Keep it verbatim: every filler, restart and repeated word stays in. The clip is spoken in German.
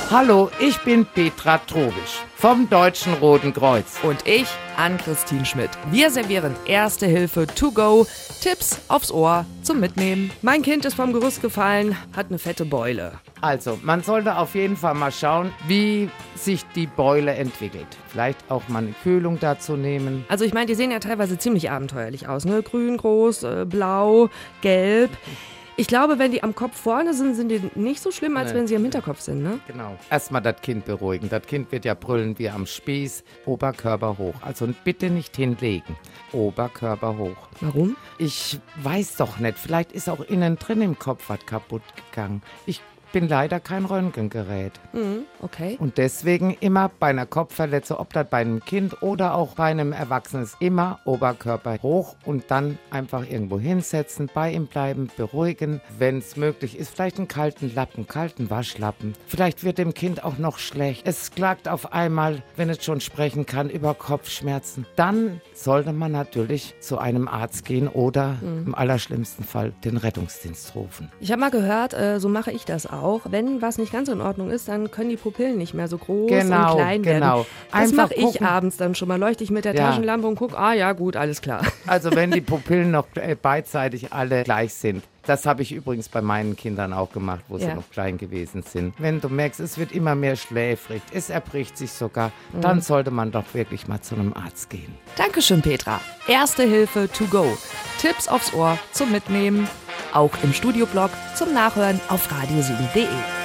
Hallo, ich bin Petra Trobisch vom Deutschen Roten Kreuz. Und ich, Ann-Christine Schmidt. Wir servieren Erste Hilfe to go, Tipps aufs Ohr zum Mitnehmen. Mein Kind ist vom Gerüst gefallen, hat eine fette Beule. Also, man sollte auf jeden Fall mal schauen, wie sich die Beule entwickelt. Vielleicht auch mal eine Kühlung dazu nehmen. Also ich meine, die sehen ja teilweise ziemlich abenteuerlich aus, ne? Grün, groß, äh, blau, gelb. Ich glaube, wenn die am Kopf vorne sind, sind die nicht so schlimm, als Nee. wenn sie am Hinterkopf sind, ne? Genau. Erstmal das Kind beruhigen. Das Kind wird ja brüllen wie am Spieß. Oberkörper hoch. Also bitte nicht hinlegen. Oberkörper hoch. Warum? Ich weiß doch nicht. Vielleicht ist auch innen drin im Kopf was kaputt gegangen. Ich bin leider kein Röntgengerät. Mhm, okay. Und deswegen immer bei einer Kopfverletzung, ob das bei einem Kind oder auch bei einem Erwachsenen ist, immer Oberkörper hoch und dann einfach irgendwo hinsetzen, bei ihm bleiben, beruhigen. Wenn es möglich ist, vielleicht einen kalten Lappen, kalten Waschlappen. Vielleicht wird dem Kind auch noch schlecht. Es klagt auf einmal, wenn es schon sprechen kann, über Kopfschmerzen. Dann sollte man natürlich zu einem Arzt gehen oder mhm. im allerschlimmsten Fall den Rettungsdienst rufen. Ich habe mal gehört, äh, so mache ich das auch. Wenn was nicht ganz in Ordnung ist, dann können die Pupillen nicht mehr so groß Genau, und klein werden. genau. Das Einfach mache ich gucken. abends dann schon mal. Leuchte ich mit der Ja. Taschenlampe und gucke, ah ja, gut, alles klar. Also wenn die Pupillen noch äh, beidseitig alle gleich sind. Das habe ich übrigens bei meinen Kindern auch gemacht, wo Ja. sie noch klein gewesen sind. Wenn du merkst, es wird immer mehr schläfrig, es erbricht sich sogar, Mhm. dann sollte man doch wirklich mal zu einem Arzt gehen. Dankeschön, Petra. Erste Hilfe to go. Tipps aufs Ohr zum Mitnehmen. Auch im Studioblog zum Nachhören auf radio sieben punkt de.